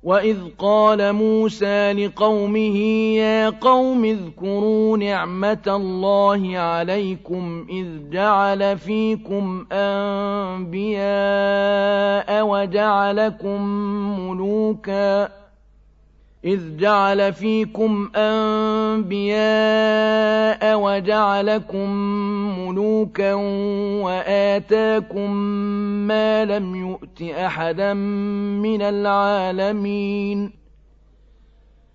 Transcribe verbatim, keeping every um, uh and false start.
وَإِذْ قَالَ مُوسَىٰ لِقَوْمِهِ يَا قَوْمِ اذْكُرُوا نِعْمَةَ اللَّهِ عَلَيْكُمْ إِذْ جَعَلَ فِيكُمْ أَنبِيَاءَ وَجَعَلَكُم مُّلُوكًا إذ جعل فيكم أنبياء وجعلكم ملوكا وآتاكم ما لم يؤت أحدا من العالمين